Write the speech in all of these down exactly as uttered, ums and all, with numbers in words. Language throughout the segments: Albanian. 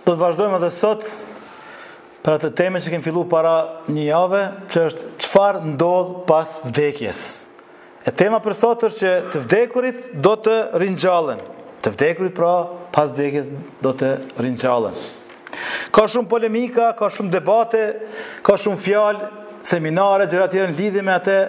Do të vazhdojmë edhe sot për atë temë që kemi filluar para një jave, që është çfarë ndodh pas vdekjes. E tema për sot është që të vdekurit do të ringjallën. Të vdekurit pra pas vdekjes do të ringjallën. Ka shumë polemika, ka shumë debate, ka shumë fjalë, seminare, gjëra të tjera në lidhje me atë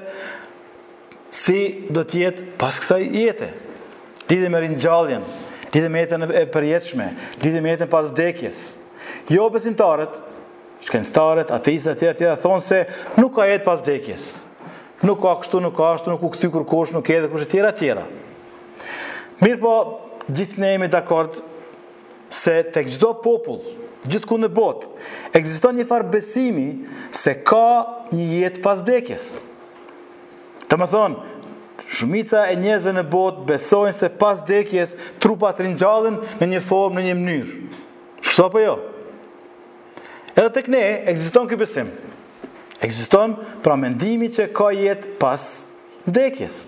si do të jetë pas kësaj jete. Lidhje me ringjalljen, lidhje me jetën e përjetshme, lidhje me jetën pas vdekjes. Jo besimtarët, shkencëtarët, ateistët e tjerë tjera thonë se nuk ka jetë pas vdekjes. Nuk ka kështu, nuk ka ashtu, nuk u kthy kurkush, nuk ka edhe kush e tjera tjera. Mirë po, gjithë ne jemi dakord se tek çdo popull, gjithku në botë, ekziston një farë besimi se ka një jetë pas vdekjes. Të më thonë, shumica e njerëzve në botë besojnë se pas vdekjes trupat ringjallen në një formë, në një mënyrë. Shto apo jo? Edhe tek ne ekziston ky besim. Ekziston pra mendimi që ka jetë pas vdekjes.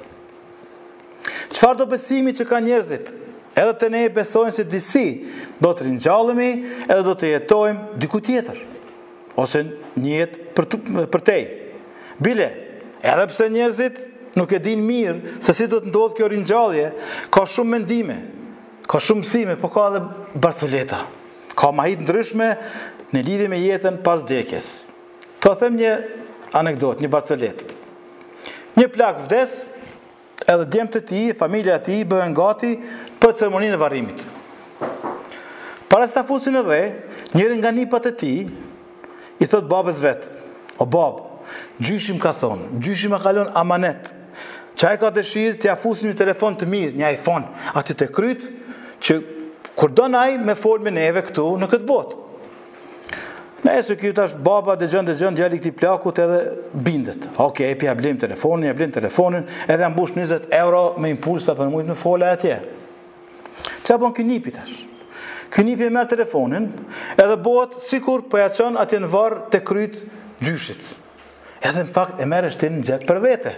Çfarë do besimi që ka njerëzit? Edhe të ne besojnë se disi do të ringjallemi edhe do të jetojmë diku tjetër. Ose një jetë për, për tej. Bile, edhe pse njerëzit nuk e din mirë se si do të ndodhë kjo ringjallje, ka shumë mendime, ka shumë mësime, po ka edhe barcoleta. Ka mahit ndryshme në lidhje me jetën pas vdekjes. To them një anekdot, një barcolet. Një plak vdes, edhe djemtë të tij, familja e tij bëhen gati për ceremoninë e varrimit. Para se ta fusin edhe, njëri nga nipat e tij i thot babës vet: "O bab, gjyshi më ka thonë, gjyshi më ka lënë amanet. Që ai ka dëshirë t'ia fusin një telefon të mirë, një iPhone, aty të kryt, që kur don ai me fol me neve këtu në këtë botë." Nëse ky tash baba dëgjon dëgjon djali i këtij plakut edhe bindet. Okej, okay, ja blem telefonin, ja blem telefonin, edhe mbush njëzet euro me impulsa për mujt në fola atje. Çfarë bën ky nipi tash? Ky nipi e merr telefonin, edhe bëhet sikur po ja çon atje në varr te kryt gjyshit. Edhe në fakt e merr shtin në xhep për vete.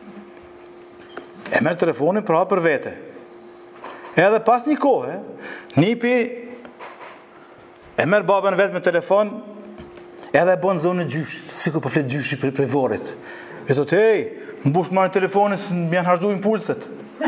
E merr telefonin pra për vete. Edhe pas një kohe, nipi e merr babën vetë me telefon, edhe e bën zonë gjyshit, sikur po flet gjyshi për, për varrit. E thotë: "Hey, mbush marrë telefonin se më janë harxuar impulset."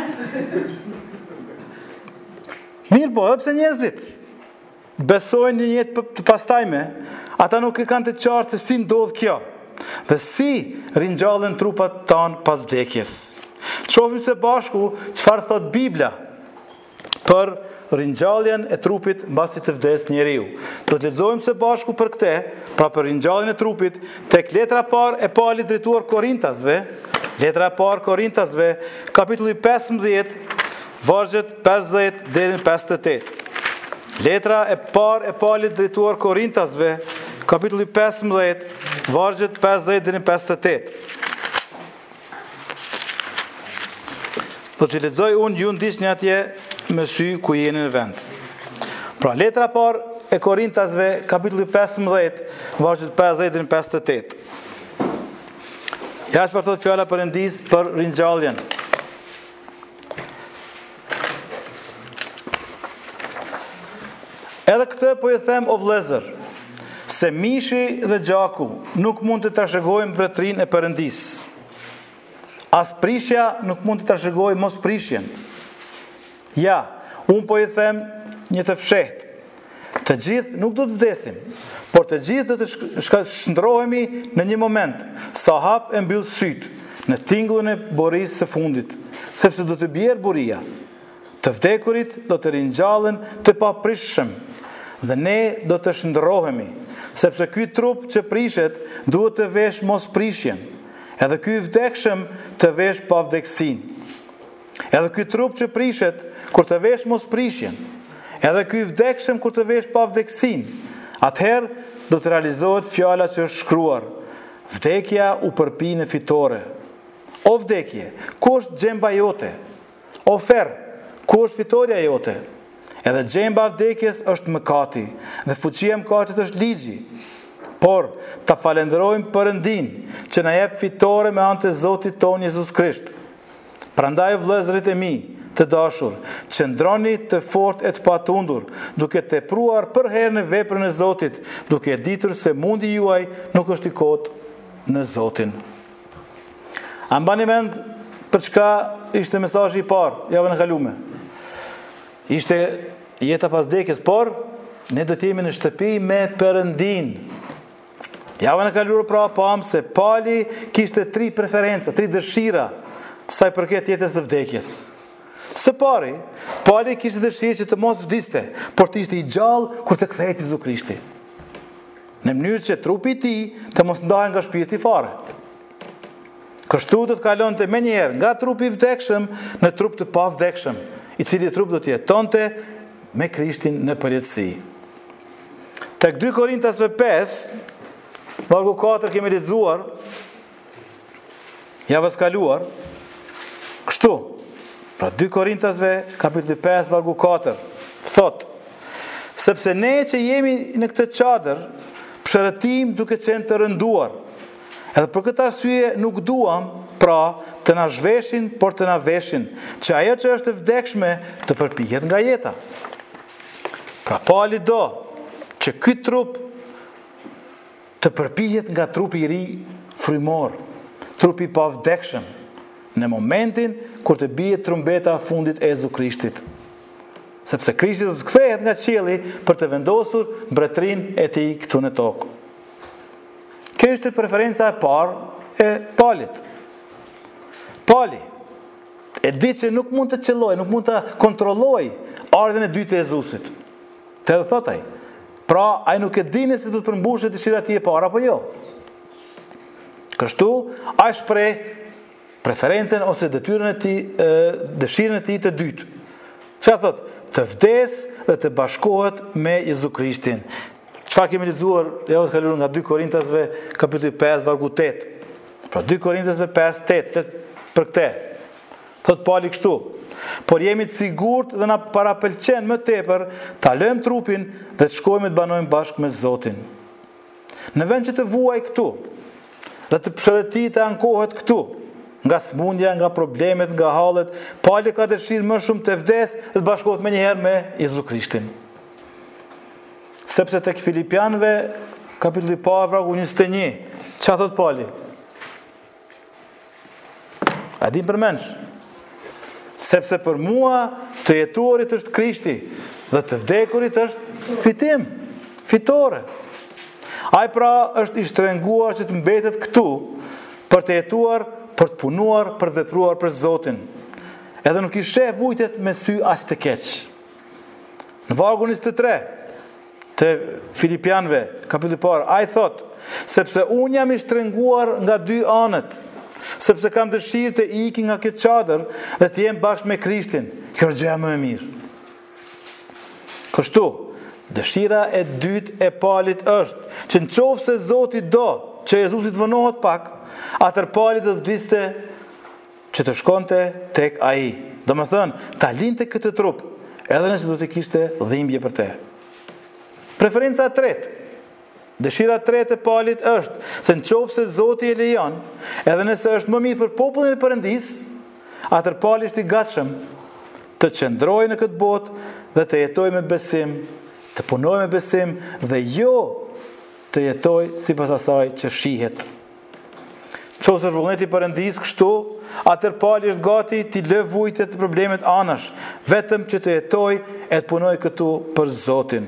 Mirë po, edhe pse njerëzit besojnë një jetë të pastajme, ata nuk e kanë të qartë se si ndodh kjo dhe si ringjallen trupat tanë pas vdekjes. Shohim se bashku çfarë thot Bibla për ringjalljen e trupit mbasi të vdes njeriu. Do të lexojmë së bashku për këtë, pra për ringjalljen e trupit, tek letra parë e Paulit drejtuar Korintasve, letra e parë Korintasve, kapitulli pesëmbëdhjetë, vargjet pesëdhjetë deri në pesëdhjetë e tetë. Letra e parë e Paulit drejtuar Korintasve, kapitulli pesëmbëdhjetë, vargjet pesëdhjetë deri në pesëdhjetë e tetë. Do të lexoj unë, ju ndiqni atje me sy ku jeni në vend. Pra, letra parë e Korintasve, kapitulli pesëmbëdhjetë, vargjet pesëdhjetë deri në pesëdhjetë e tetë. Ja çfarë thot fjala Perëndis për ringjalljen. Edhe këtë po i them, o vëllezër, se mishi dhe gjaku nuk mund të trashëgojnë mbretërinë e Perëndisë. As prishja nuk mund të trashëgojë mos prishjen. Ja, unë po i them një të fshehtë. Të gjithë nuk do të vdesim, por të gjithë do të shndrohemi në një moment, sa hap e mbyll syt, në tingullin e borisë së fundit, sepse do të bjerë buria. Të vdekurit do të ringjallen të paprishëm, dhe ne do të shndrohemi, sepse ky trup që prishet duhet të vesh mos prishjen, edhe ky vdekshëm të vesh pa vdeksin. Edhe ky trup që prishet kur të vesh mos prishjen, edhe ky vdekshëm kur të vesh pa vdeksin, atëherë do të realizohet fjala që është shkruar: vdekja u përpi në fitore. O vdekje, ku është gjemba jote? O ferr, ku është fitoria jote? Edhe gjemba vdekjes është mëkati, dhe fuqia e mëkatit është ligji. Por ta falenderojmë Perëndin që na jep fitore me anë të Zotit ton Jezus Krisht. Prandaj vëllezërit e mi, të dashur, qëndroni të fort e të patundur, duke tepruar për herë në veprën e Zotit, duke ditur se mundi juaj nuk është i kotë në Zotin. A mbani mend për çka ishte mesazhi i parë, javën e kalume? Ishte jeta pas vdekjes, por ne do të jemi në shtëpi me Perëndin. Javën e kaluar pra pam se Pali kishte tri preferenca, tri dëshira sa i përket jetës së vdekjes. Së pari, Pali kishte dëshirë që të mos vdiste, por të ishte i gjallë kur të kthehej Jezu Krishti. Në mënyrë që trupi i tij të mos ndahet nga shpirti fare. Kështu do të kalonte menjëherë nga trupi i vdekshëm në trup të pavdekshëm, i cili trup do të jetonte me Krishtin në përjetësi. Tek dy Korintasve pesë, vargu katër kemi lexuar javës kaluar, kështu. Pra dy Korintasve kapitulli pesë vargu katër thot: sepse ne që jemi në këtë çadër pshërëtim duke qenë të rënduar, edhe për këtë arsye nuk duam pra të na zhveshin, por të na veshin, që ajo që është e vdekshme të përpihet nga jeta. Pra Pali do që ky trup të përpihet nga trupi i ri frymor, trupi pa vdekshëm, në momentin kur të bie trumbeta e fundit e Jezu Krishtit. Sepse Krishti do të kthehet nga qielli për të vendosur mbretërinë e tij këtu në tokë. Kjo është preferenca e parë e Palit. Pali e di që nuk mund të qelloj, nuk mund të kontrolloj ardhen e dytë të Jezusit. Të edhe thot ai. Pra, ai nuk e dini se do të përmbushet dëshira e tij e parë apo jo. Kështu, ai shpreh preferencën ose detyrën e tij, dëshirën e tij të dytë. Çfarë thot? Të vdes dhe të bashkohet me Jezu Krishtin. Çfarë kemi lexuar javën e kaluar nga dy Korintasve kapitulli pesë vargu tetë. Pra dy Korintasve pesë tetë për këtë. Thot Pali kështu: por jemi të sigurt dhe na parapëlqen më tepër ta lëm trupin dhe të shkojmë të banojmë bashkë me Zotin. Në vend që të vuaj këtu dhe të pshërëti të ankohet këtu, nga smundja, nga problemet, nga hallet, Pali ka dëshirë më shumë të vdes dhe të bashkohet më njëherë me Jezu Krishtin. Sepse tek Filipianëve kapitulli i parë vargu njëzet e një, çfarë thot Pali? A din përmendsh? Sepse për mua të jetuarit është Krishti dhe të vdekurit është fitim, fitore. Ai pra është i shtrenguar që të mbetet këtu për të jetuar, për të punuar, për të vepruar për Zotin. Edhe nuk i sheh vujtet me sy as të keq. Në vargu njëzet e tre të Filipianëve, kapitulli i parë, ai thot: sepse unë jam i shtrenguar nga dy anët, sepse kam dëshirë të iki nga këtë çadër dhe të jem bashkë me Krishtin. Kjo është gjëja më e mirë. Kështu, dëshira e dytë e Palit është që nëse Zoti do që Jezusi të vënohet pak, atëherë Pali do të vdiste që të shkonte tek ai. Domethënë, ta linte këtë trup, edhe nëse do të kishte dhimbje për te. Preferenca e tretë. Dëshira e tretë e Palit është se nëse Zoti e lejon, edhe nëse është më mirë për popullin e Perëndis, atëherë Pali është i gatshëm të qëndrojë në këtë botë dhe të jetojë me besim, të punojë me besim dhe jo të jetojë sipas asaj që shihet. Nëse është vullneti i Perëndis kështu, atëherë Pali është gati të lë vujtet të problemet anash, vetëm që të jetojë e të punojë këtu për Zotin.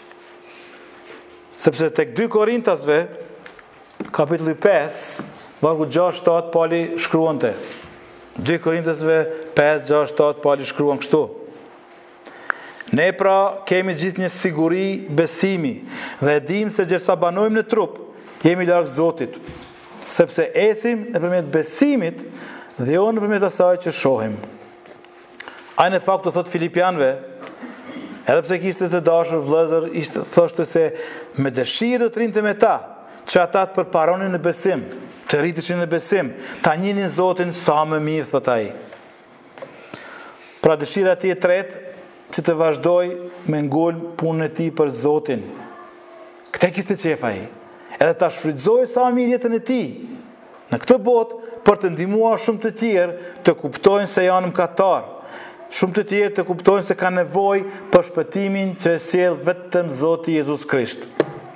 Sepse tek dy Korintasve, kapitulli pesë, vargu gjashtë shtatë, Pali shkruante. dy Korintasve pesë gjashtë shtatë, Pali shkruan kështu: ne pra kemi gjithë një siguri besimi dhe e dim se gjersa banojmë në trup, jemi larg Zotit, sepse ecim nëpërmjet besimit dhe jo nëpërmjet asaj që shohim. Ai në fakt do thot Filipianëve, edhe pse kishte të dashur vëllezër, ishte thoshte se me dëshirë do të rinte me ta, që ata të përparonin në besim, të rriteshin në besim, ta njihnin Zotin sa më mirë, thot ai. Pra dëshira e tij e tretë, që të vazhdoj me ngul punën e tij për Zotin. Këtë kishte qef ai. Edhe ta shfrytëzoi sa më mirë jetën e tij në këtë botë për të ndihmuar shumë të tjerë të kuptojnë se janë mëkatar, Shumë të tjerë të kuptojnë se ka nevojë për shpëtimin që e sjell vetëm Zoti Jezus Krisht.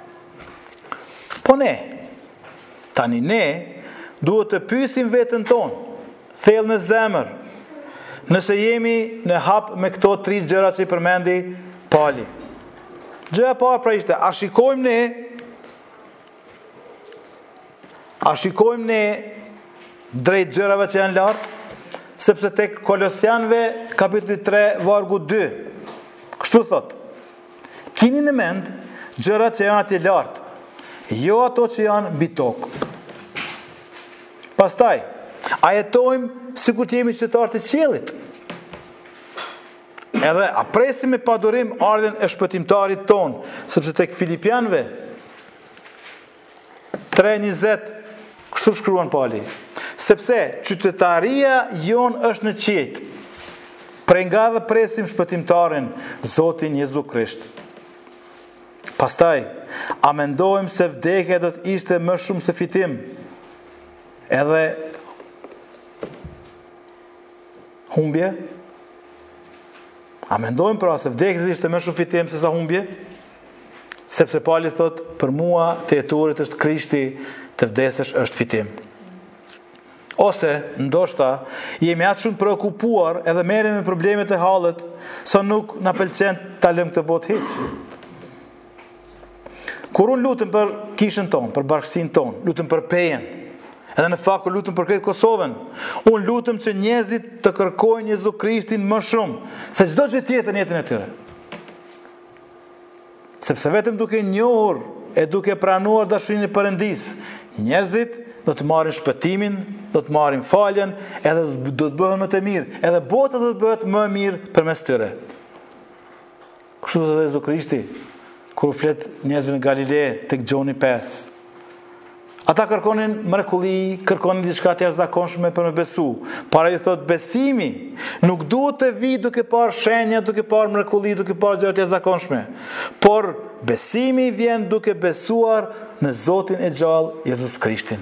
Po ne, tani ne, duhet të pyesim veten tonë, thellë në zemër, nëse jemi në hap me këto tri gjëra që i përmendi Pali. Gjëja e parë pra ishte, a shikojmë ne, a shikojmë ne drejt gjërave që janë lartë, sepse tek Kolosianëve kapitulli tre vargu dy, kështu thot, kini në mend gjërat që janë atje lartë, jo ato që janë mbi tokë. Pastaj, a jetojmë sikur të jemi qytetarë të qiellit? Edhe a presim me padurim ardhen e shpëtimtarit ton, sepse tek Filipianëve tre njëzet kështu shkruan Pali, sepse qytetaria jon është në qiejt, prej nga dhe presim shpëtimtarin Zotin Jezu Krisht. Pastaj, a mendojmë se vdekja do të ishte më shumë se fitim, edhe humbje? A mendojmë pra se vdekja do të ishte më shumë fitim se sa humbje? Sepse Pali thot, për mua të jetuarit është Krishti, të vdesësh është fitim. Ose, ndoshta, jemi atë shumë preokupuar edhe merrem me problemet e hallet, sa nuk na pëlqen ta lëmë këtë botë hiç. Kur unë lutem për kishën tonë, për bashkësinë tonë, lutem për pejen, edhe në fakt lutem për këtë Kosovën, unë lutem që njerëzit të kërkojnë Jezu Krishtin më shumë se çdo gjë tjetër në jetën e tyre. Sepse vetëm duke njohur e duke pranuar dashurinë e Perëndis, njerëzit do të marrin shpëtimin, do të marrin faljen, edhe do të bëhen më të mirë, edhe bota do të bëhet më e mirë përmes tyre. Kështu thotë Jezu Krishti, kur u flet njerëzve në Galile tek Gjoni pesë. Ata kërkonin mrekulli, kërkonin diçka të jashtëzakonshme për me besu. Para i thot besimi nuk duhet të vi duke parë shenja, duke parë mrekulli, duke parë gjëra të jashtëzakonshme, por besimi vjen duke besuar në Zotin e gjallë Jezus Krishtin.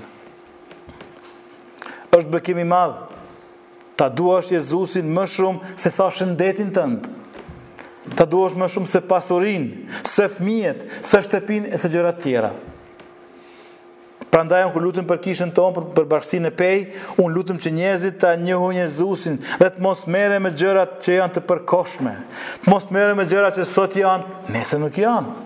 Është bekim i madh ta duash Jezusin më shumë se sa shëndetin tënd. Ta duash më shumë se pasurinë, se fëmijët, se shtëpinë e se gjërat tjera. Prandaj unë kur lutem për kishën tonë, për, për bashkësinë e pej, unë lutem që njerëzit ta njohojnë Jezusin dhe të mos merren me gjërat që janë të përkohshme. Të mos merren me gjërat që sot janë, nesër nuk janë.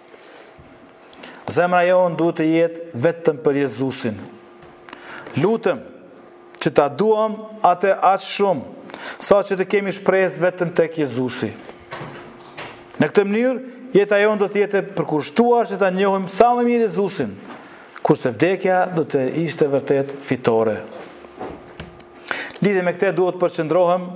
Zemra jonë duhet të jetë vetëm për Jezusin. Lutem që ta duam atë aq shumë, sa që të kemi shpresë vetëm tek Jezusi. Në këtë mënyrë, jeta jonë do të jetë e përkushtuar që ta njohim sa më mirë Jezusin, kurse vdekja do të ishte vërtet fitore. Lidhje me këtë duhet përqendrohem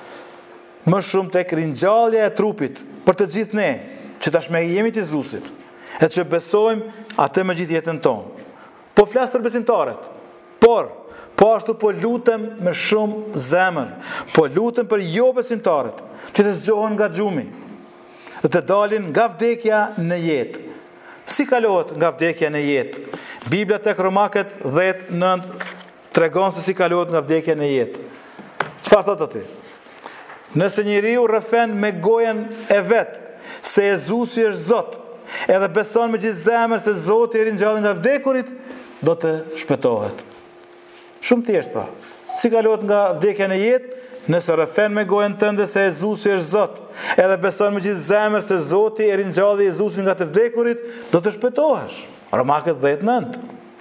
më shumë tek ringjallja e trupit për të gjithë ne, që tashmë jemi të Jezusit, e që besojmë atë me gjithë jetën tonë. Po flas për besimtarët, por po ashtu po lutem me shumë zemër, po lutem për jo besimtarët, që të zgjohen nga xhumi, dhe të dalin nga vdekja në jetë. Si kalohet nga vdekja në jetë? Biblia tek Romakët dhjetë nëntë tregon se si kalohet nga vdekja në jetë. Çfarë thotë aty? Nëse njeriu rrëfen me gojen e vet se Jezusi është Zot, edhe beson me gjithë zemër se Zoti e ringjall nga vdekurit, do të shpëtohet. Shumë thjesht pra. Si kalohet nga vdekja në jetë? Nëse rrëfen me gojen tënde se Jezusi është Zot, edhe beson me gjithë zemër se Zoti e ringjalli Jezusin nga të vdekurit, do të shpëtohesh. Romakët dhjetë nëntë.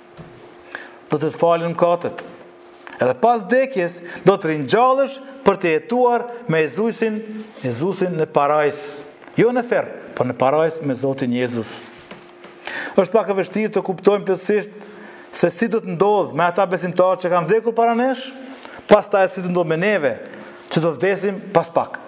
Do të të falin mëkatet. Edhe pas vdekjes do të ringjallesh për të jetuar me Jezusin, Jezusin në parajs. Jo në ferr, por në parajs me Zotin Jezus. Është pak e vështirë të kuptojmë plotësisht se si do të ndodh me ata besimtarë që kanë vdekur para nesh, pastaj si të ndodh me neve, që do vdesim pas pak.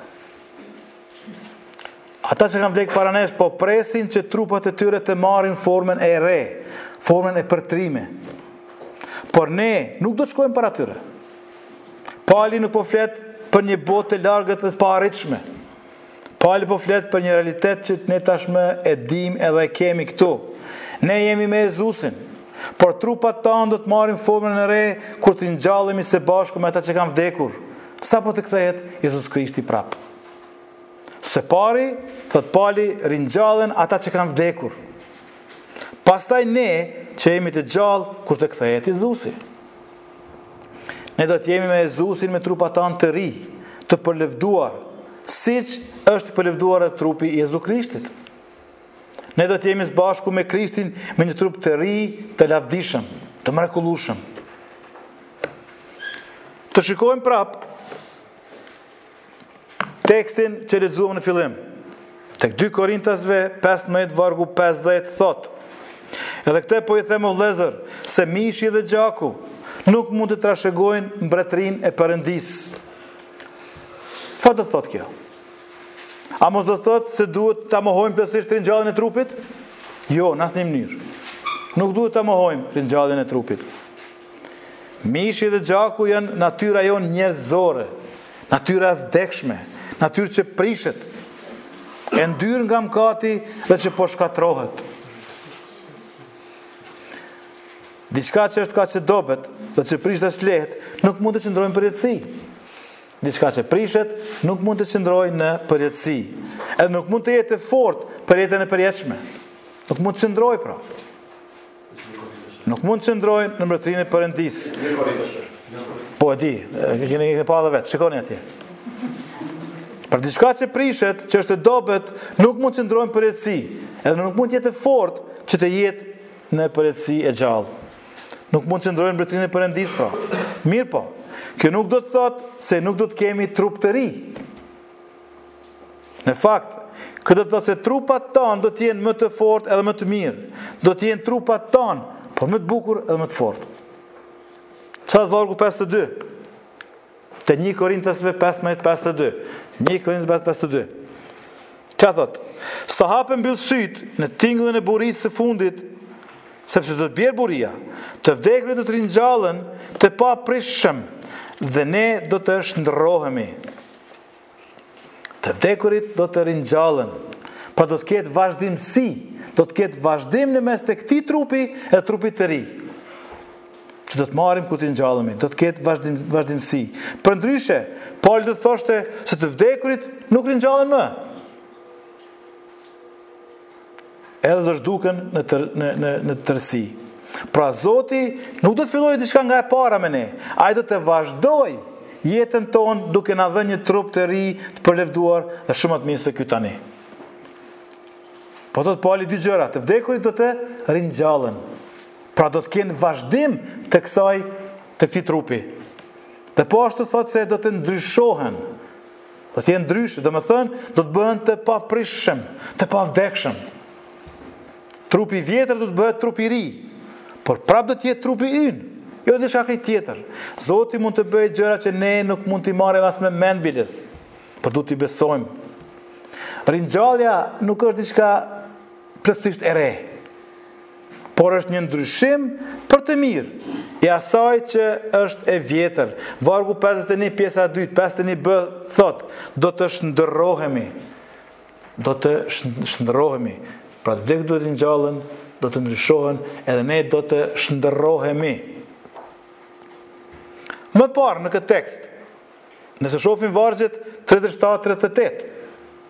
Ata që kanë vdekur para nesh po presin që trupat e tyre të marrin formën e re, formën e përtrime. Por ne nuk do të shkojmë para tyre. Pali nuk po flet për një botë të largët dhe të paarritshme. Pali po flet për një realitet që ne tashmë e dim edhe e kemi këtu. Ne jemi me Jezusin, por trupat tanë do të marrin formën e re kur të ngjallemi së bashku me ata që kanë vdekur, sa po të kthehet Jezus Krishti prap. Së pari, thot Pali, ringjallen ata që kanë vdekur. Pastaj ne që jemi të gjallë kur të kthehet Jezusi. Ne do të jemi me Jezusin me trupat tanë të ri, të përlevduar, siç është përlevduar e trupi i Jezu Krishtit. Ne do të jemi së bashku me Krishtin me një trup të ri, të lavdishëm, të mrekullueshëm. Të shikojmë prap tekstin që lexuam në fillim. Tek dy Korintasve pesëmbëdhjetë vargu pesëdhjetë thot: Edhe këtë po i them o vëllezër, se mishi dhe gjaku nuk mund të trashëgojnë mbretërinë e Perëndisë. Çfarë do të thotë kjo? A mos do të thotë se duhet ta mohojmë plotësisht ringjalljen e trupit? Jo, në asnjë mënyrë. Nuk duhet ta mohojmë ringjalljen e trupit. Mishi dhe gjaku janë natyra jonë njerëzore, natyra e vdekshme, natyrë që prishet, e ndyrë nga mëkati dhe që po shkatrohet. Diçka që është ka që dobet dhe që prishet është lehtë, nuk mund të qëndrojnë në përjetësi. Diçka që prishet nuk mund të qëndrojnë në përjetësi. Edhe nuk mund të jetë e fortë për jetën e përjetshme. Nuk mund të qëndrojë pra. Nuk mund të qëndrojnë në mbretërinë e Perëndisë. Po e di, e keni pa edhe vetë, shikoni atje. Për diçka që prishet, që është e dobet, nuk mund të qëndrojnë në përjetësi. Edhe nuk mund të jetë e fortë që të jetë në përjetësi e gjallë. Nuk mund të qëndrojnë në mbretërinë e Perëndisë pra. Mirë po. Kjo nuk do të thotë se nuk do të kemi trup të ri. Në fakt, këtë do të thotë se trupat tanë do të jenë më të fortë edhe më të mirë. Do të jenë trupat tanë, por më të bukur edhe më të fortë. Çfarë vargu pesëdhjetë e dy? Te një Korintasve pesëmbëdhjetë pesëdhjetë e dy. një Korintasve pesëmbëdhjetë pesëdhjetë e dy. Çfarë thotë? Sa hapën mbyll syt në tingullin e burisë së fundit, sepse do të bjerë buria, të vdekurit do të ringjallen, të paprishëm, dhe ne do të shndërrohemi. Të vdekurit do të ringjallen, pra do të ketë vazhdimsi, do të ketë vazhdim në mes të këtij trupi e trupit të ri, që do të marrim kur të ringjallemi, do të ketë vazhdim, vazhdimsi. Përndryshe, Pali do të thoshte se të vdekurit nuk ringjallen më. Edhe do zhduken në, tër, në, në, në tërsi. Pra Zoti nuk do të fillojë diçka nga e para me ne. Ai do të vazhdoj jetën tonë duke na dhënë një trup të ri, të përlevduar dhe shumë më të mirë se ky tani. Po do të Pali dy gjëra, të vdekurit do të ringjallen. Pra do të kenë vazhdim të kësaj, të këtij trupi. Dhe po ashtu thotë se do të ndryshohen. Do të jenë ndryshë, do të thënë, do të bëhen të paprishëm, të pavdekshëm. Trupi vjetër do të bëhet trupi i ri, por prap do të jetë trupi ynë, jo diçka tjetër. Zoti mund të bëjë gjëra që ne nuk mund t'i marrim as me mend biles, por duhet t'i besojmë. Ringjallja nuk është diçka plotësisht e re, por është një ndryshim për të mirë i asaj që është e vjetër. Vargu pesëdhjetë e një pjesa e dytë, pesëdhjetë e një b thotë, do të shndërrohemi. Do të shndërrohemi. Pra të vdekurit do të ringjallen, do të ndryshohen, edhe ne do të shndërrohemi. Më parë në këtë tekst, nëse shohim vargjet tridhjetë e shtatë tridhjetë e tetë,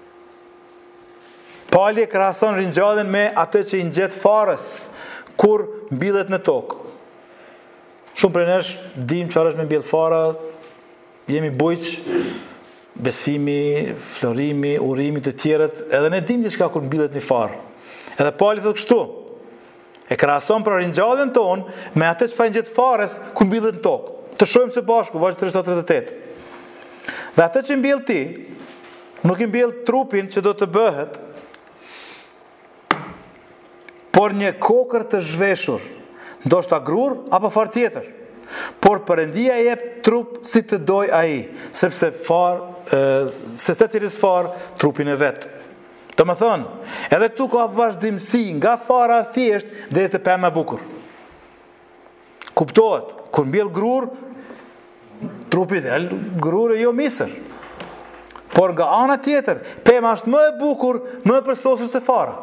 Pali e krahason ringjalljen me atë që i ngjet farës kur mbillet në tokë. Shumë prej nesh dim çfarë është me mbjell fara, jemi bujq, besimi, florimi, urimi të tjerët, edhe ne dim diçka kur mbillet një farë. Edhe Pali thotë kështu, e krahason pra ringjalljen tonë me atë çfarë ngjet farës kur mbillet në tokë. Të shohim së bashku vargu tridhjetë e shtatë tridhjetë e tetë. Dhe atë që mbjell ti, nuk i mbjell trupin që do të bëhet, por një kokër të zhveshur, ndoshta grur apo far tjetër. Por Perëndia jep trup si të doj ai, sepse far, e, se secilis far trupin e vet. Do të thonë, edhe këtu ka vazhdimsi nga fara thjesht deri te pemë e bukur. Kuptohet, kur mbjell grur, trupi del grur e jo misër. Por nga ana tjetër, pema është më e bukur, më e përsosur se fara.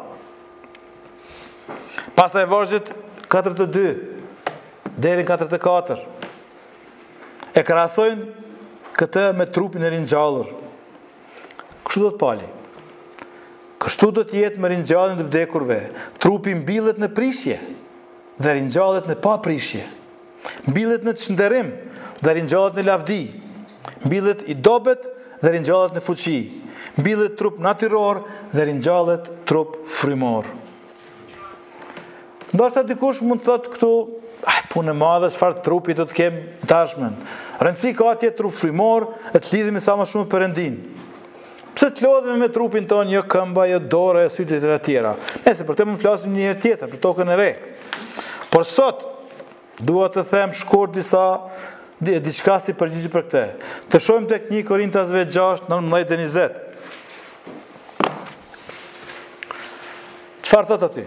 Pastaj vargjet katërdhjetë e dy deri në katërdhjetë e katër e krahasojnë këtë me trupin e ringjallur. Kështu do të pali. Kështu do të jetë me ringjalljen e vdekurve. Trupi mbillet në prishje dhe ringjallet në paprishje. Mbillet në çnderim dhe ringjallet në lavdi. Mbillet i dobet dhe ringjallet në fuqi. Mbillet trup natyror dhe ringjallet trup frymor. Ndoshta dikush mund të thotë këtu, ai punë e madhe, çfarë trupi do të kem tashmen. Rëndësi ka atje trup frymor, e të lidhemi sa më shumë Perëndin. Pse të lodhemi me trupin ton, jo këmba, jo dora, jo sytë e tjera. Nëse për të mund të flasim një herë tjetër, për tokën e re. Por sot dua të them shkurt disa diçka si përgjigje për këtë. Të shohim tek një Korintasve gjashtë, nëntëmbëdhjetë dhe njëzet. Çfarë thot aty?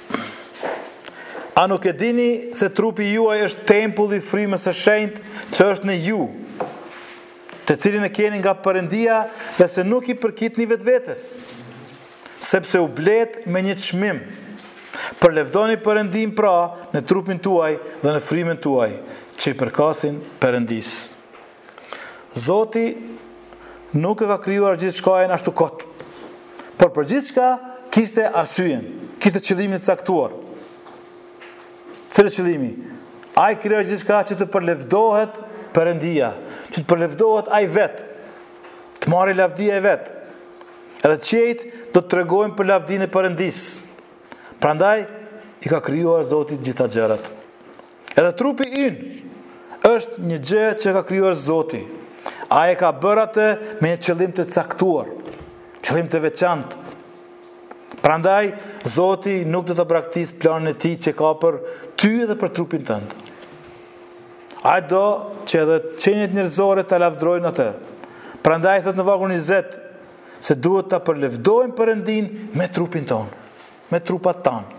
A nuk e dini se trupi juaj është tempulli i frymës së shenjtë që është në ju, të cilin e keni nga Perëndia dhe se nuk i përkitni vetvetes, sepse u blet me një çmim. Përlevdoni Perëndin pra në trupin tuaj dhe në frymën tuaj, që i përkasin Perëndis. Zoti nuk e ka krijuar gjithçka ashtu kot, por për gjithçka kishte arsyeën, kishte qëllimin e caktuar. Cili qëllimi? Ai krijoi gjithçka që të përlevdohet Perëndia, që të përlevdohet ai vet, të marrë lavdia e vet. Edhe qejt do të tregojnë për lavdinë e Perëndis. Prandaj i ka krijuar Zoti gjitha gjërat. Edhe trupi ynë është një gjë që ka krijuar Zoti. Ai e ka bërë atë me një qëllim të caktuar, qëllim të veçantë. Prandaj Zoti nuk do të braktis planin e tij që ka për ty dhe për trupin tënd. Ai do që edhe qenjet njerëzore ta lavdrojnë atë. Prandaj thot në vargun njëzet se duhet ta përlevdojmë Perëndin me trupin ton, me trupat tanë.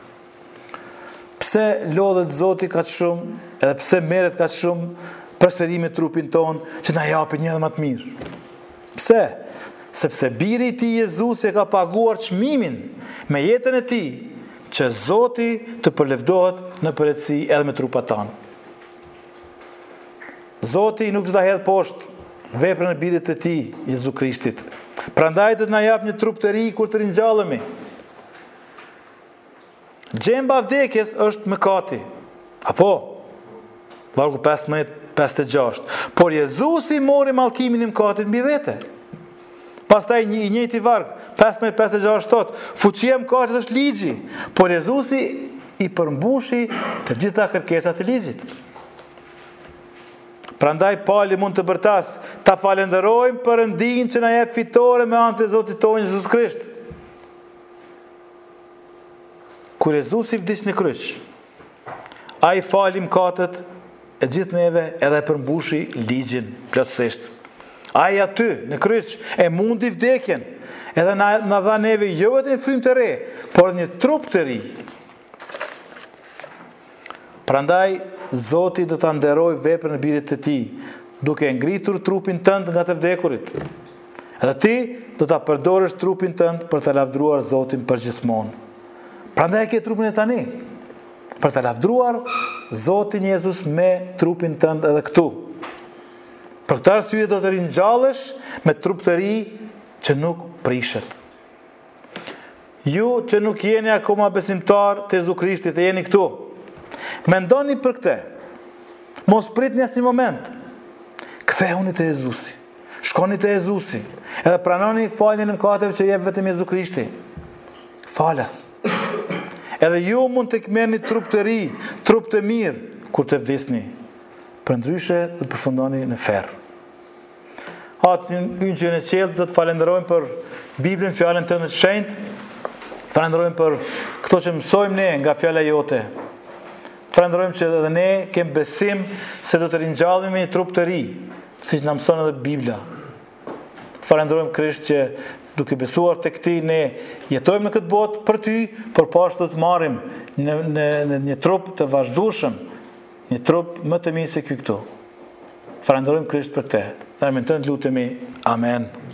Pse lodhet Zoti kaq shumë, edhe pse merret kaq shumë përsëri me trupin ton që na japi një edhe më të mirë? Pse? Sepse biri i tij Jezusi e ka paguar çmimin me jetën e tij, që Zoti të përlevdohet në përjetësi edhe me trupat tanë. Zoti nuk do ta hedh poshtë veprën e birit të tij, Jezu Krishtit. Prandaj do të na jap një trup të ri kur të ringjallemi. Gjemba vdekjes është mëkati. Apo? Vargu pesëmbëdhjetë pesëdhjetë e gjashtë. Por Jezusi mori mallkimin e mëkatit mbi vete. Pastaj një i njëjti varg, pesëmbëdhjetë pesëdhjetë e gjashtë thot, fuqia e mëkatit është ligji, por Jezusi i përmbushi të gjitha kërkesat e ligjit. Prandaj Pali mund të bërtas, ta falenderojmë Perëndin që na jep fitore me anë të Zotit tonë Jezus Krisht. Kur Jezusi vdiq në kryq, ai fali mëkatet e gjithë neve edhe e përmbushi ligjin plotësisht. Ai aty në kryq e mundi vdekjen, edhe na, na dha neve jo vetëm frymë të re, por një trup të ri. Prandaj Zoti do ta nderoj veprën e birit të tij, duke ngritur trupin tënd nga të vdekurit. Edhe ti do ta përdorësh trupin tënd për të lavdruar Zotin përgjithmonë. Prandaj ke trupin e tani, për të lavdruar Zotin Jezus me trupin tënd edhe këtu. Për këtë arsye do të ringjallesh me trup të ri që nuk prishet. Ju që nuk jeni akoma besimtar të Jezu Krishtit e jeni këtu, mendoni për këtë. Mos pritni asnjë moment. Kthehuni te Jezusi. Shkoni te Jezusi. Edhe pranoni faljen e mëkateve që jep vetëm Jezu Krishti. Falas. Edhe ju mund të merrni trup të ri, trup të mirë kur të vdesni. Përndryshe do të përfundoni në ferr. Atë një që në qelë, Zot, falenderojmë për Biblën, fjalën tënde të shenjtë. Falenderojmë për këto që mësojmë ne nga fjala jote. Falenderojmë që edhe ne kem besim se do të ringjallemi me një trup të ri, siç na mëson edhe Bibla. Falenderojmë Krisht që duke besuar tek ti ne jetojmë në këtë botë për ty, por pashtu të marrim në, në, në një trup të vazhdueshëm, një trup më të mirë se ky këtu. Falenderojmë Krisht për këtë. Në emrin tënd lutemi. Amen.